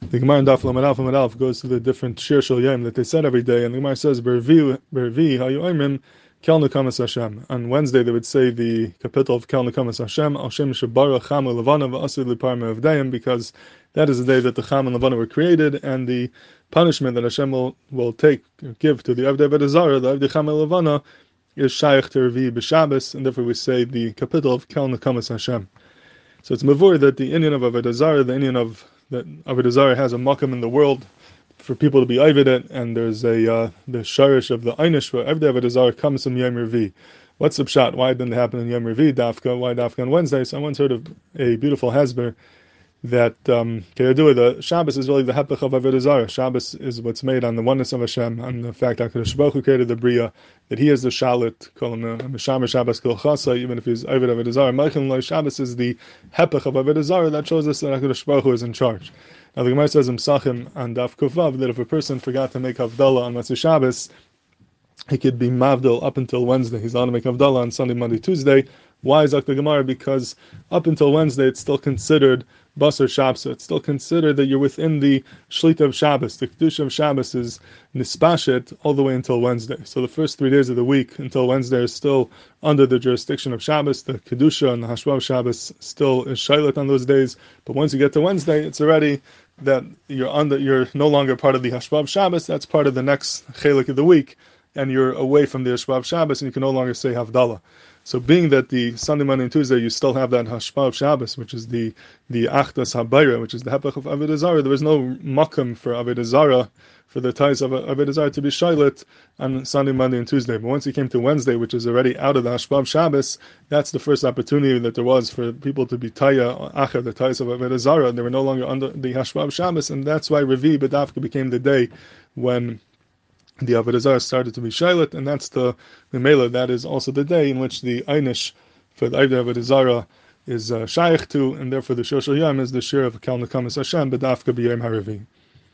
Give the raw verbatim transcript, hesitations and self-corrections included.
The Gemara in Daf Lamed Alf Lamed Alf goes to the different Shir Shel Yom that they said every day, and the Gemara says, "Bervi Bervi Hayu Oimrim Kel Nekamas Hashem." On Wednesday they would say the capital of Kel Nekamas Hashem, Al Shem Shabara Chama Levana V'Asur Lipar Me'avdeim, because that is the day that the Cham and Levana were created, and the punishment that Hashem will, will take give to the Avdei Avodah Zarah, the Avdei Cham and Levana, is Shaykh to Revi B'Shabbos, and therefore we say the capital of Kel Nekamas Hashem. So it's mavur that the Indian of Avodah Zarah, the Indian of that Avodah Zarah has a makam in the world for people to be oived it, and there's a uh, the sharish of the einish for every Avodah Zarah comes from Yom Revi. What's the pshat? Why didn't it happen in Yom Revi? Dafka? Why Dafka on Wednesday? So I once heard of a beautiful hasber that um, the Shabbos is really the hepech of Avodah Zarah. Shabbos is what's made on the oneness of Hashem, on the fact that HaKadosh Baruch Hu created the Bria, that He is the Shalit, call him a Mishamer Shabbos Kol Chasa, even if he's Oived Avodah Zarah. Malchim Lo Shabbos is the hepech of Avodah Zarah that shows us that HaKadosh Baruch Hu is in charge. Now the Gemara says in Psachim and Daf Kuvav that if a person forgot to make Havdalah on Motzei Shabbos, he could be Mavdil up until Wednesday. He's allowed to make Havdalah on Sunday, Monday, Tuesday. Why is the Gemara? Because up until Wednesday it's still considered Basar Shabbos. It's still considered that you're within the Shlita of Shabbos. The Kedusha of Shabbos is Nispashet all the way until Wednesday. So the first three days of the week until Wednesday is still under the jurisdiction of Shabbos. The Kedusha and the Hashua of Shabbos still is Shailat on those days. But once you get to Wednesday, it's already that you're under, you're no longer part of the Hashua of Shabbos. That's part of the next Chelik of the week, and you're away from the Hashua of Shabbos, and you can no longer say Havdalah. So being that the Sunday, Monday, and Tuesday you still have that Hashpah of Shabbos, which is the the Achdas Habayra, which is the Hepech of Avodah Zarah, there was no makam for Avodah Zarah, for the ties of Avodah Zarah to be shaylet on Sunday, Monday, and Tuesday. But once you came to Wednesday, which is already out of the Hashpah of Shabbos, that's the first opportunity that there was for people to be Taya Acha, the ties of Avodah Zarah. They were no longer under the Hashpah of Shabbos, and that's why Revi B'Dafka became the day when the Avodah Zarah started to be shaylet, and that's the the Mela. That is also the day in which the einish for the Avodah Zarah is uh, shaykh to, and therefore the Shir Shel Yom is the shir of Kel Nekamas Hashem B'Dafka B'Yom HaRevi.